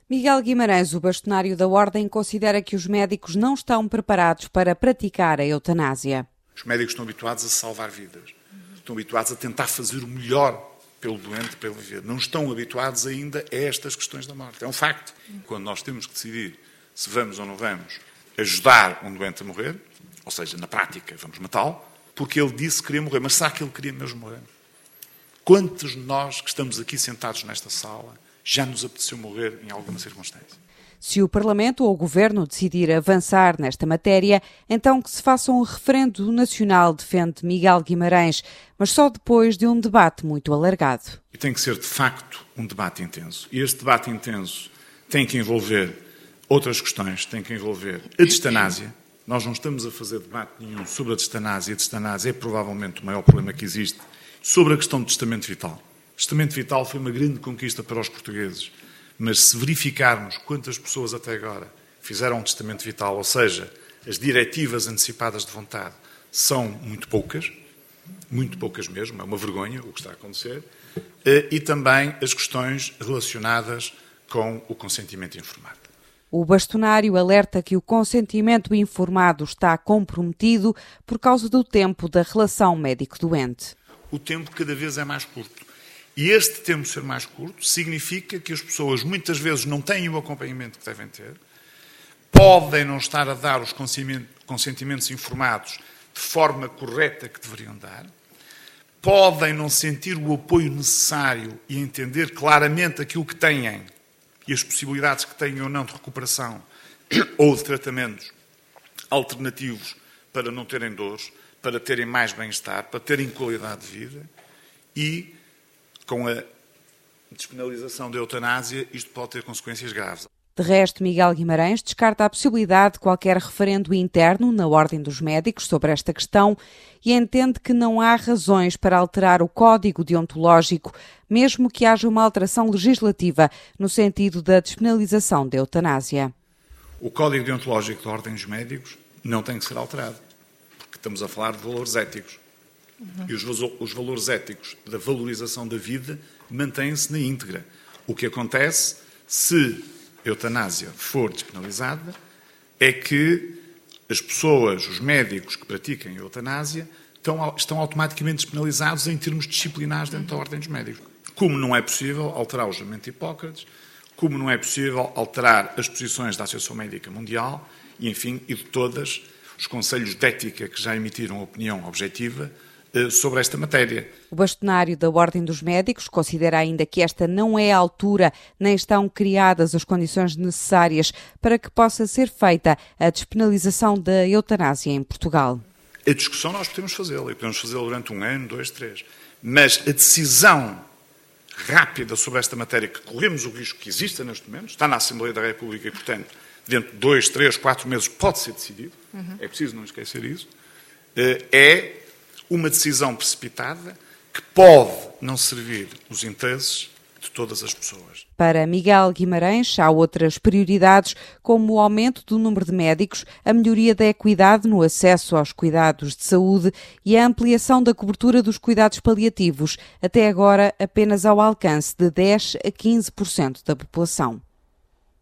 Miguel Guimarães, o bastonário da Ordem, considera que os médicos não estão preparados para praticar a eutanásia. Os médicos estão habituados a salvar vidas, estão habituados a tentar fazer o melhor pelo doente, para ele viver. Não estão habituados ainda a estas questões da morte. É um facto. Quando nós temos que decidir se vamos ou não vamos ajudar um doente a morrer, ou seja, na prática, vamos matá-lo, porque ele disse que queria morrer. Mas será que ele queria mesmo morrer? Quantos de nós que estamos aqui sentados nesta sala já nos apeteceu morrer em alguma circunstância? Se o Parlamento ou o Governo decidir avançar nesta matéria, então que se faça um referendo nacional, defende Miguel Guimarães, mas só depois de um debate muito alargado. E tem que ser, de facto, um debate intenso. E este debate intenso tem que envolver outras questões, tem que envolver a distanásia. Nós não estamos a fazer debate nenhum sobre a distanásia. A distanásia é provavelmente o maior problema que existe sobre a questão do testamento vital. O testamento vital foi uma grande conquista para os portugueses, mas se verificarmos quantas pessoas até agora fizeram um testamento vital, ou seja, as diretivas antecipadas de vontade, são muito poucas mesmo, é uma vergonha o que está a acontecer, e também as questões relacionadas com o consentimento informado. O bastonário alerta que o consentimento informado está comprometido por causa do tempo da relação médico-doente. O tempo cada vez é mais curto. E este tempo ser mais curto significa que as pessoas muitas vezes não têm o acompanhamento que devem ter, podem não estar a dar os consentimentos informados de forma correta que deveriam dar, podem não sentir o apoio necessário e entender claramente aquilo que têm e as possibilidades que têm ou não de recuperação ou de tratamentos alternativos para não terem dores, para terem mais bem-estar, para terem qualidade de vida e, com a despenalização da eutanásia, isto pode ter consequências graves. De resto, Miguel Guimarães descarta a possibilidade de qualquer referendo interno na Ordem dos Médicos sobre esta questão e entende que não há razões para alterar o Código Deontológico, mesmo que haja uma alteração legislativa no sentido da despenalização da eutanásia. O Código Deontológico da Ordem dos Médicos não tem que ser alterado, porque estamos a falar de valores éticos. E os valores éticos da valorização da vida mantêm-se na íntegra. O que acontece, se a eutanásia for despenalizada, é que as pessoas, os médicos que pratiquem a eutanásia, estão automaticamente despenalizados em termos disciplinares dentro da Ordem dos Médicos. Como não é possível alterar o juramento de Hipócrates, como não é possível alterar as posições da Associação Médica Mundial e, enfim, e de todos os conselhos de ética que já emitiram opinião objetiva sobre esta matéria. O bastonário da Ordem dos Médicos considera ainda que esta não é a altura, nem estão criadas as condições necessárias para que possa ser feita a despenalização da eutanásia em Portugal. A discussão nós podemos fazê-la, e podemos fazê-la durante 1 ano, 2, 3. Mas a decisão rápida sobre esta matéria, que corremos o risco que exista neste momento, está na Assembleia da República e, portanto, dentro de 2, 3, 4 meses pode ser decidido, é preciso não esquecer isso, é uma decisão precipitada que pode não servir os interesses de todas as pessoas. Para Miguel Guimarães, há outras prioridades, como o aumento do número de médicos, a melhoria da equidade no acesso aos cuidados de saúde e a ampliação da cobertura dos cuidados paliativos, até agora apenas ao alcance de 10 a 15% da população.